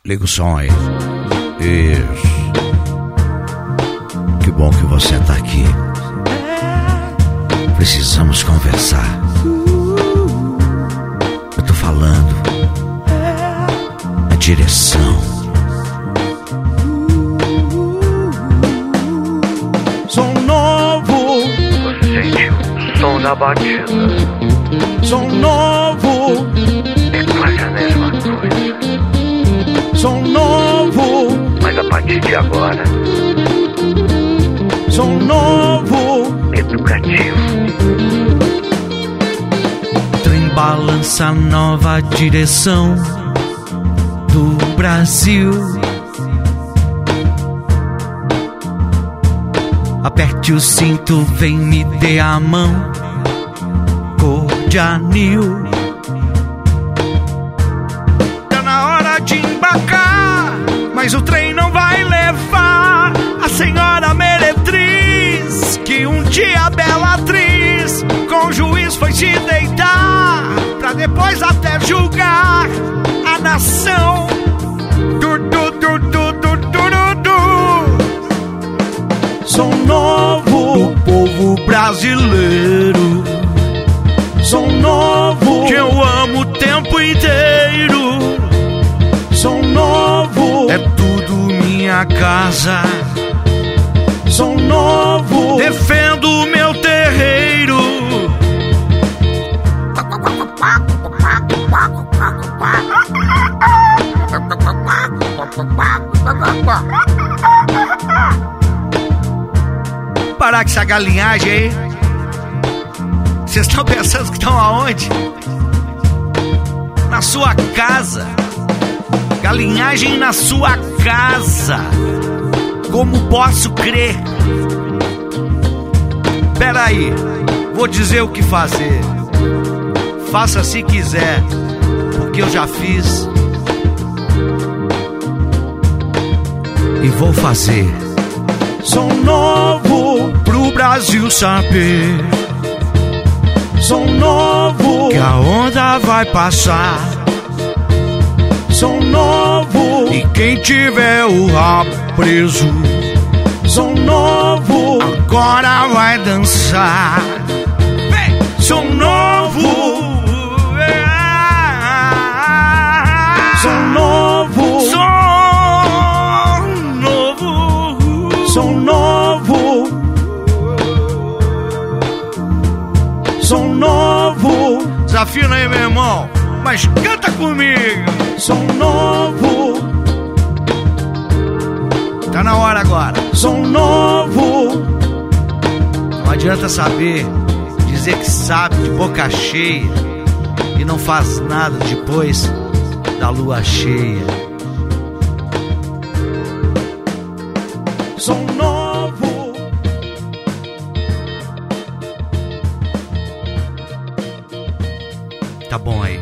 Liga o som aí. Isso. Que bom que você tá aqui. Precisamos conversar. Eu tô falando. A direção. Som novo. Você sente o som da batida. Som novo. É quase a mesma coisa. Som novo. Mas a partir de agora, som novo. educativo. Trem balança nova direção do Brasil. Aperte o cinto, vem me dê a mão. Cor de anil. Tá na hora de embarcar, mas o trem não vai levar a senhora meretriz, que um dia a bela atriz com o juiz foi se deitar, pra depois até julgar a nação. Som novo do povo brasileiro. Som novo que eu amo o tempo inteiro. Som novo É tudo minha casa. som novo. Defendo o meu terreiro. Parar com essa galinhagem aí. Vocês estão pensando que estão aonde? Na sua casa. Galinhagem na sua casa. Como posso crer? Peraí, vou dizer o que fazer. Faça se quiser, porque eu já fiz. E vou fazer. Som novo Pro Brasil saber som novo. que a onda vai passar. Som novo. E quem tiver o rabo preso Som novo. agora vai dançar. Vem. Som novo. Som novo. Som novo. Som novo. Som novo. Desafio aí, meu irmão. Mas canta comigo. Som novo. Tá na hora agora. Som novo. Não adianta saber, dizer que sabe de boca cheia e não faz nada depois da lua cheia. Som novo. Tá bom aí.